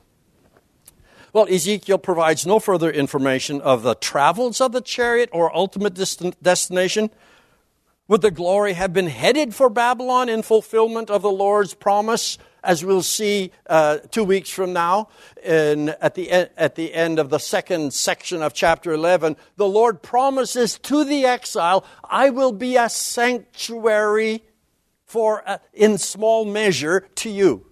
Well, Ezekiel provides no further information of the travels of the chariot or ultimate dest- destination. Would the glory have been headed for Babylon in fulfillment of the Lord's promise, as we'll see uh, two weeks from now, in, at, the en- at the end of the second section of chapter eleven? The Lord promises to the exile, I will be a sanctuary for, uh, in small measure, to you.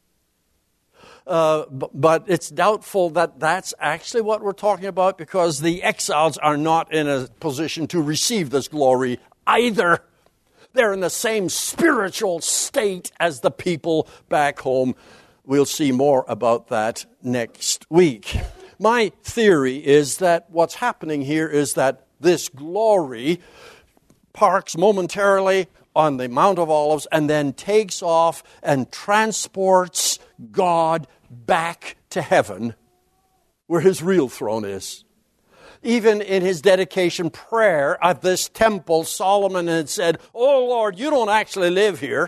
Uh, but, but it's doubtful that that's actually what we're talking about, because the exiles are not in a position to receive this glory either. They're in the same spiritual state as the people back home. We'll see more about that next week. My theory is that what's happening here is that this glory parks momentarily on the Mount of Olives and then takes off and transports God back to heaven, where his real throne is. Even in his dedication prayer of this temple, Solomon had said, "Oh Lord, you don't actually live here.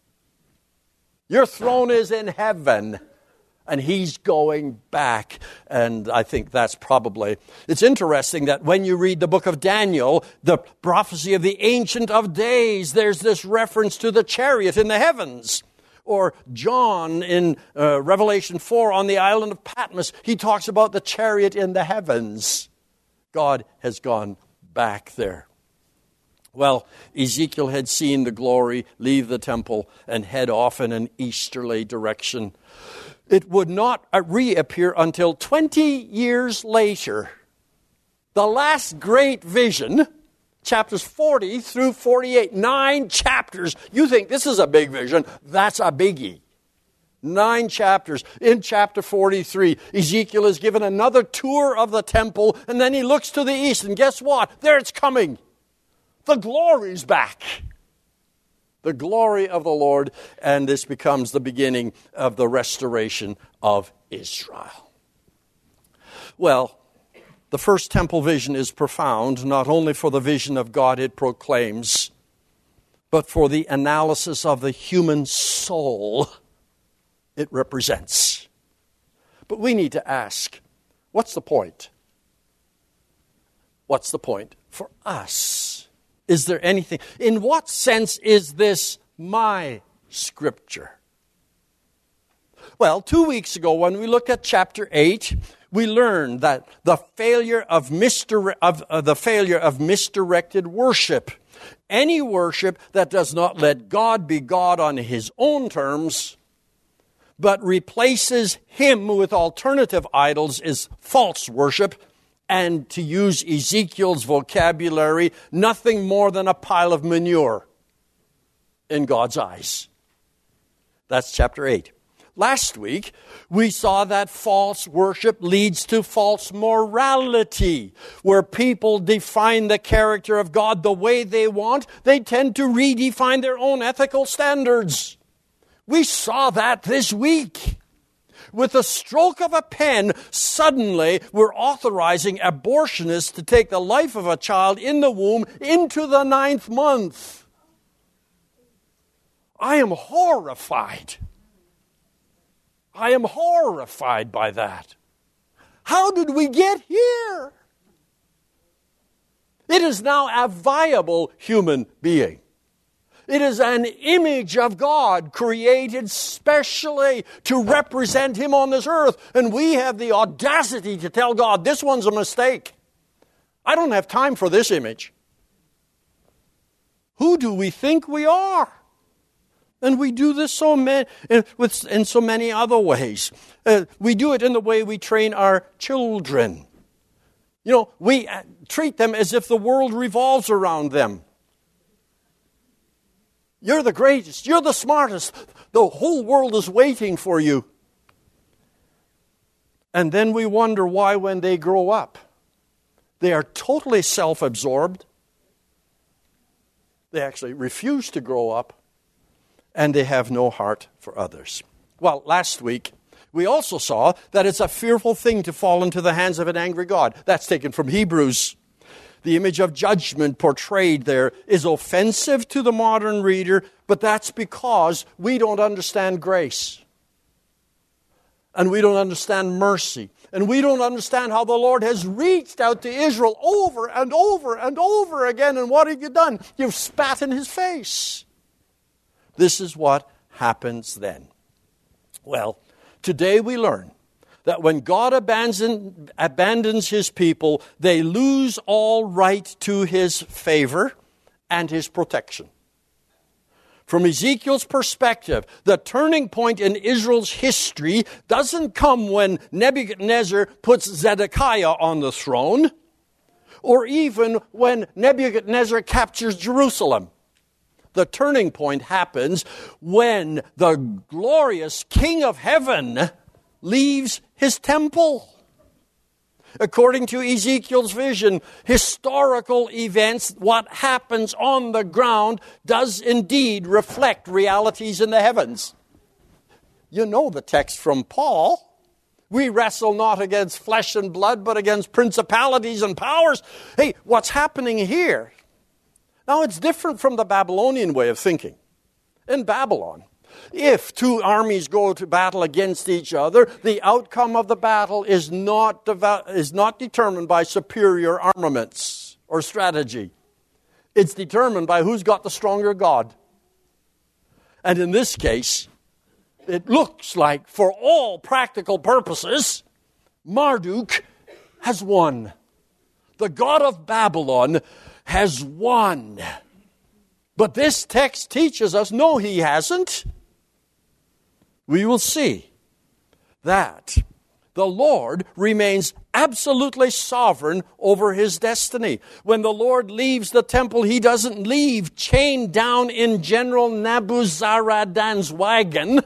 Your throne is in heaven." And he's going back. And I think that's probably... It's interesting that when you read the book of Daniel, the prophecy of the Ancient of Days, there's this reference to the chariot in the heavens. Or John in uh, Revelation four on the island of Patmos, he talks about the chariot in the heavens. God has gone back there. Well, Ezekiel had seen the glory leave the temple and head off in an easterly direction. It would not reappear until twenty years later. The last great vision, chapters forty through forty-eight, nine chapters. You think this is a big vision? That's a biggie. Nine chapters. In chapter forty-three, Ezekiel is given another tour of the temple, and then he looks to the east, and guess what? There it's coming. The glory's back. The glory of the Lord, and this becomes the beginning of the restoration of Israel. Well, the first temple vision is profound, not only for the vision of God it proclaims, but for the analysis of the human soul it represents. But we need to ask, what's the point? What's the point for us? Is there anything? In what sense is this my Scripture. Well, two weeks ago when we looked at chapter eight, we learned that the failure of, misdir- of uh, the failure of misdirected worship, any worship that does not let God be God on His own terms, but replaces Him with alternative idols, is false worship, and to use Ezekiel's vocabulary, nothing more than a pile of manure in God's eyes. That's chapter eight. Last week, we saw that false worship leads to false morality, where people define the character of God the way they want. They tend to redefine their own ethical standards. We saw that this week. With the stroke of a pen, suddenly we're authorizing abortionists to take the life of a child in the womb into the ninth month. I am horrified. I am horrified by that. How did we get here? It is now a viable human being. It is an image of God created specially to represent Him on this earth. And we have the audacity to tell God, this one's a mistake. I don't have time for this image. Who do we think we are? And we do this so many, in so many other ways. Uh, we do it in the way we train our children. You know, we treat them as if the world revolves around them. You're the greatest. You're the smartest. The whole world is waiting for you. And then we wonder why when they grow up, they are totally self-absorbed. They actually refuse to grow up. And they have no heart for others. Well, last week, we also saw that it's a fearful thing to fall into the hands of an angry God. That's taken from Hebrews. The image of judgment portrayed there is offensive to the modern reader, but that's because we don't understand grace. And we don't understand mercy. And we don't understand how the Lord has reached out to Israel over and over and over again. And what have you done? You've spat in His face. This is what happens then. Well, today we learn that when God abandon, abandons His people, they lose all right to His favor and His protection. From Ezekiel's perspective, the turning point in Israel's history doesn't come when Nebuchadnezzar puts Zedekiah on the throne, or even when Nebuchadnezzar captures Jerusalem. The turning point happens when the glorious King of Heaven leaves His temple. According to Ezekiel's vision, historical events, what happens on the ground, does indeed reflect realities in the heavens. You know the text from Paul. We wrestle not against flesh and blood, but against principalities and powers. Hey, what's happening here? Now, it's different from the Babylonian way of thinking. In Babylon, if two armies go to battle against each other, the outcome of the battle is not, devel- is not determined by superior armaments or strategy. It's determined by who's got the stronger god. And in this case, it looks like, for all practical purposes, Marduk has won. The god of Babylon has won. But this text teaches us, no, he hasn't. We will see that the Lord remains absolutely sovereign over His destiny. When the Lord leaves the temple, He doesn't leave chained down in General Nebuzaradan's wagon.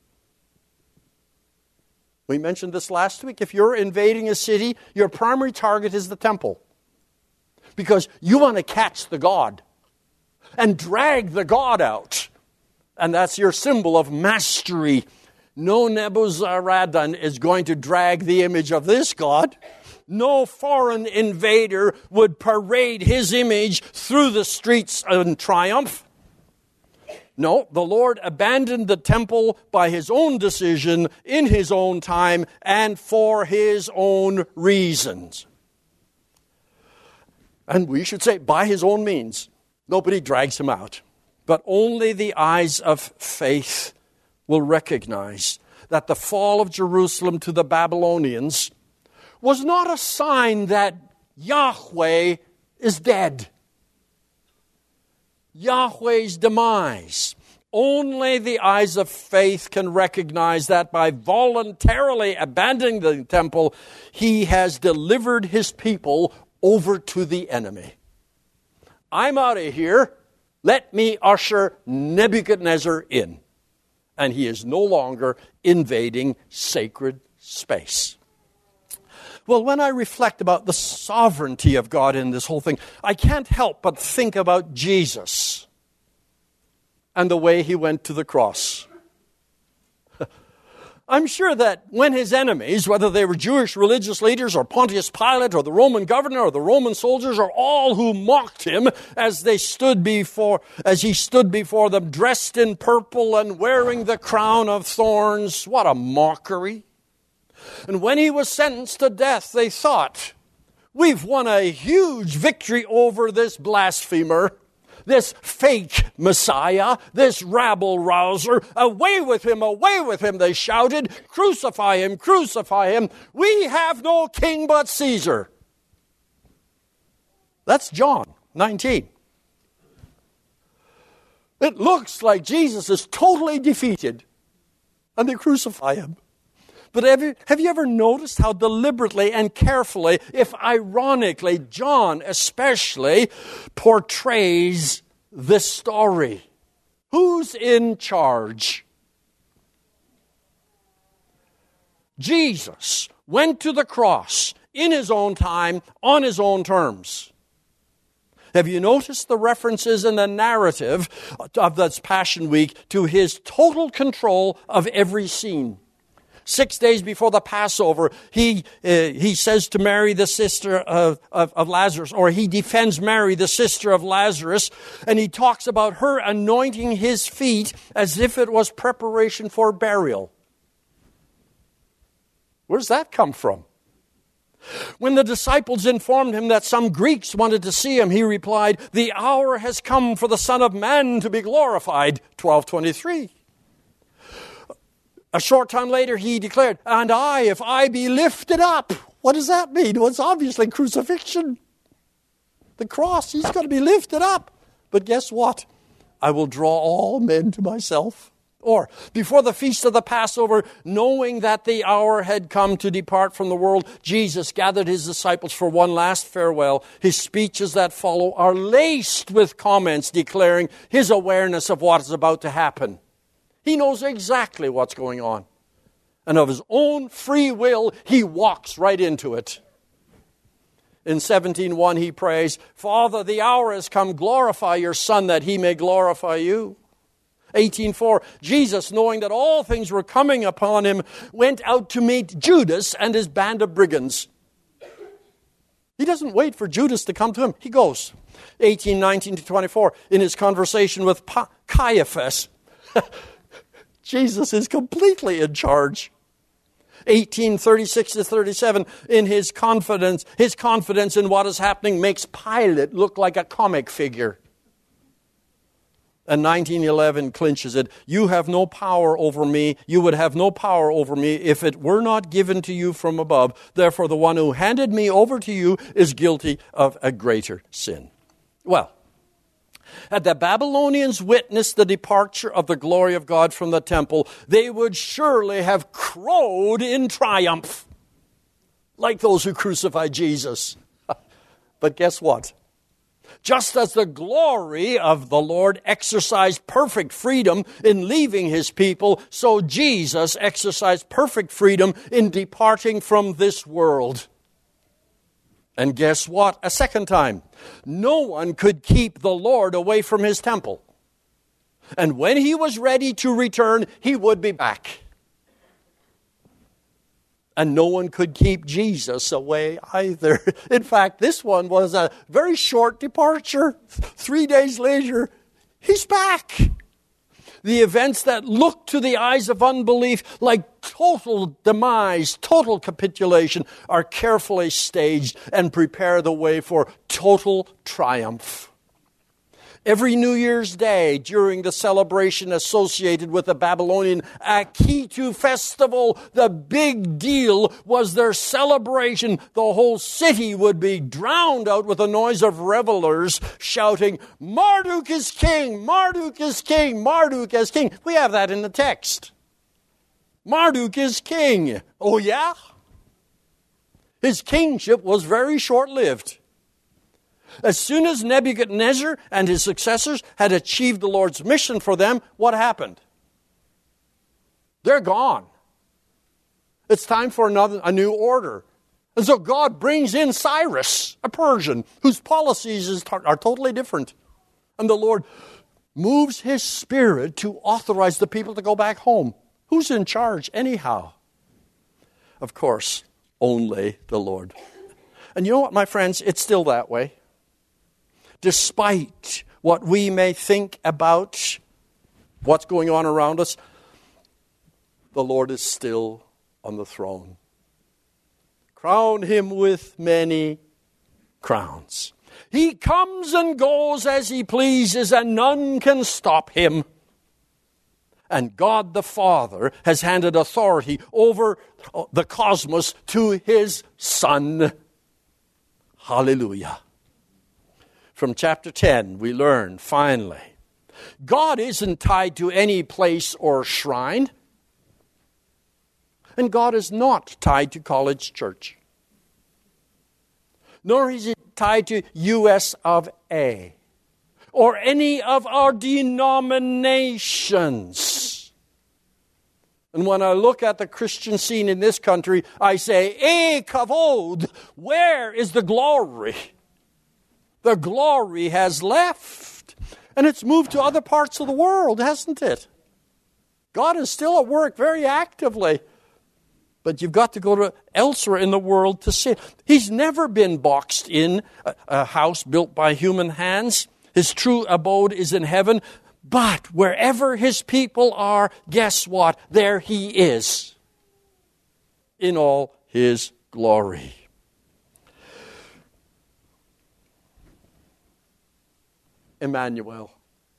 We mentioned this last week. If you're invading a city, your primary target is the temple. Because you want to catch the god and drag the god out. And that's your symbol of mastery. No Nebuzaradan is going to drag the image of this god. No foreign invader would parade his image through the streets in triumph. No, the Lord abandoned the temple by His own decision, in His own time, and for His own reasons. And we should say, by His own means. Nobody drags Him out. But only the eyes of faith will recognize that the fall of Jerusalem to the Babylonians was not a sign that Yahweh is dead. Yahweh's demise. Only the eyes of faith can recognize that by voluntarily abandoning the temple, he has delivered his people over to the enemy. I'm out of here. Let me usher Nebuchadnezzar in. And he is no longer invading sacred space. Well, when I reflect about the sovereignty of God in this whole thing, I can't help but think about Jesus and the way he went to the cross. I'm sure that when his enemies, whether they were Jewish religious leaders or Pontius Pilate or the Roman governor or the Roman soldiers or all who mocked him as they stood before, as he stood before them dressed in purple and wearing the crown of thorns, what a mockery. And when he was sentenced to death, they thought, we've won a huge victory over this blasphemer, this fake Messiah, this rabble-rouser. Away with him, away with him, they shouted. Crucify him, crucify him. We have no king but Caesar. That's John nineteen. It looks like Jesus is totally defeated, and they crucify him. But have you, have you ever noticed how deliberately and carefully, if ironically, John especially portrays this story? Who's in charge? Jesus went to the cross in his own time, on his own terms. Have you noticed the references in the narrative of this Passion Week to his total control of every scene? Six days before the Passover, he uh, he says to Mary, the sister of, of, of Lazarus, or he defends Mary, the sister of Lazarus, and he talks about her anointing his feet as if it was preparation for burial. Where's that come from? When the disciples informed him that some Greeks wanted to see him, he replied, "The hour has come for the Son of Man to be glorified." twelve twenty-three. A short time later, he declared, "And I, if I be lifted up." What does that mean? Well, it's obviously crucifixion. The cross, he's got to be lifted up. But guess what? "I will draw all men to myself." Or, before the feast of the Passover, knowing that the hour had come to depart from the world, Jesus gathered his disciples for one last farewell. His speeches that follow are laced with comments declaring his awareness of what is about to happen. He knows exactly what's going on. And of his own free will, he walks right into it. In seventeen one, he prays, "Father, the hour has come. Glorify your Son, that he may glorify you." eighteen four, Jesus, knowing that all things were coming upon him, went out to meet Judas and his band of brigands. He doesn't wait for Judas to come to him. He goes. eighteen nineteen to twenty-four, in his conversation with pa- Caiaphas, Jesus is completely in charge. eighteen thirty-six to thirty-seven, in his confidence, his confidence in what is happening makes Pilate look like a comic figure. And nineteen eleven clinches it. "You have no power over me. You would have no power over me if it were not given to you from above. Therefore, the one who handed me over to you is guilty of a greater sin." Well, had the Babylonians witnessed the departure of the glory of God from the temple, they would surely have crowed in triumph, like those who crucified Jesus. But guess what? Just as the glory of the Lord exercised perfect freedom in leaving his people, so Jesus exercised perfect freedom in departing from this world. And guess what? A second time, no one could keep the Lord away from his temple. And when he was ready to return, he would be back. And no one could keep Jesus away either. In fact, this one was a very short departure. Three days later, he's back. The events that look to the eyes of unbelief like total demise, total capitulation, are carefully staged and prepare the way for total triumph. Every New Year's Day during the celebration associated with the Babylonian Akitu festival, the big deal was their celebration. The whole city would be drowned out with the noise of revelers shouting, Marduk is king, Marduk is king, Marduk is king. We have that in the text. Marduk is king. Oh yeah? His kingship was very short-lived. As soon as Nebuchadnezzar and his successors had achieved the Lord's mission for them, what happened? They're gone. It's time for another, a new order. And so God brings in Cyrus, a Persian, whose policies is, are totally different. And the Lord moves his spirit to authorize the people to go back home. Who's in charge anyhow? Of course, only the Lord. And you know what, my friends? It's still that way. Despite what we may think about what's going on around us, the Lord is still on the throne. Crown him with many crowns. He comes and goes as he pleases, and none can stop him. And God the Father has handed authority over the cosmos to his Son. Hallelujah. From chapter ten, we learn, finally, God isn't tied to any place or shrine. And God is not tied to College Church. Nor is it tied to U S of A. Or any of our denominations. And when I look at the Christian scene in this country, I say, Eh, kavod, where is the glory? The glory has left. And it's moved to other parts of the world, hasn't it? God is still at work very actively. But you've got to go to elsewhere in the world to see it. He's never been boxed in a, a house built by human hands. His true abode is in heaven. But wherever his people are, guess what? There he is. In all his glory. Emmanuel.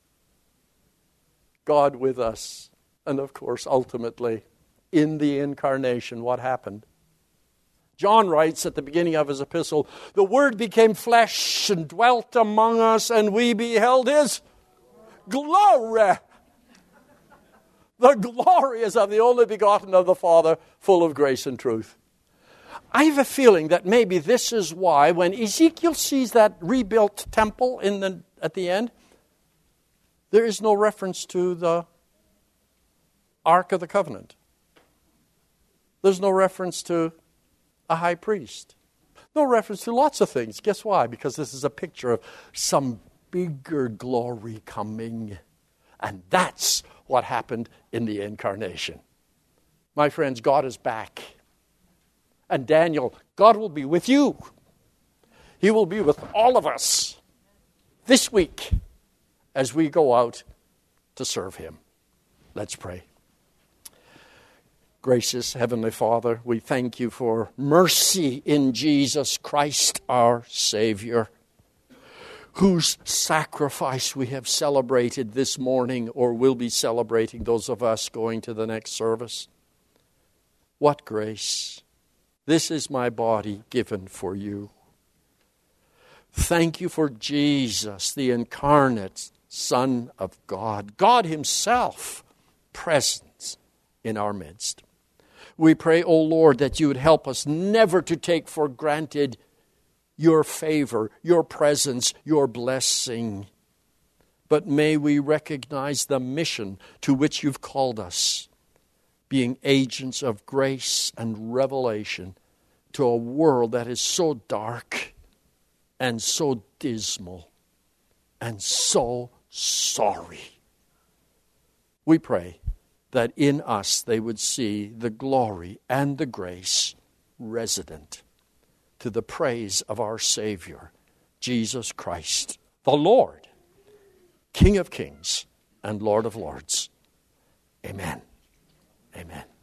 God with us. And of course, ultimately, in the incarnation, what happened? John writes at the beginning of his epistle, the Word became flesh and dwelt among us, and we beheld his glory. The glory is of the only begotten of the Father, full of grace and truth. I have a feeling that maybe this is why when Ezekiel sees that rebuilt temple in the, at the end, there is no reference to the Ark of the Covenant. There's no reference to a high priest. No reference to lots of things. Guess why? Because this is a picture of some bigger glory coming. And that's what happened in the incarnation. My friends, God is back. And Daniel, God will be with you. He will be with all of us this week as we go out to serve him. Let's pray. Gracious Heavenly Father, we thank you for mercy in Jesus Christ, our Savior, whose sacrifice we have celebrated this morning or will be celebrating, those of us going to the next service. What grace! This is my body given for you. Thank you for Jesus, the incarnate Son of God, God himself present in our midst. We pray, O Lord, that you would help us never to take for granted your favor, your presence, your blessing. But may we recognize the mission to which you've called us, being agents of grace and revelation to a world that is so dark and so dismal and so sorry. We pray that in us they would see the glory and the grace resident to the praise of our Savior, Jesus Christ, the Lord, King of kings and Lord of lords. Amen. Amen.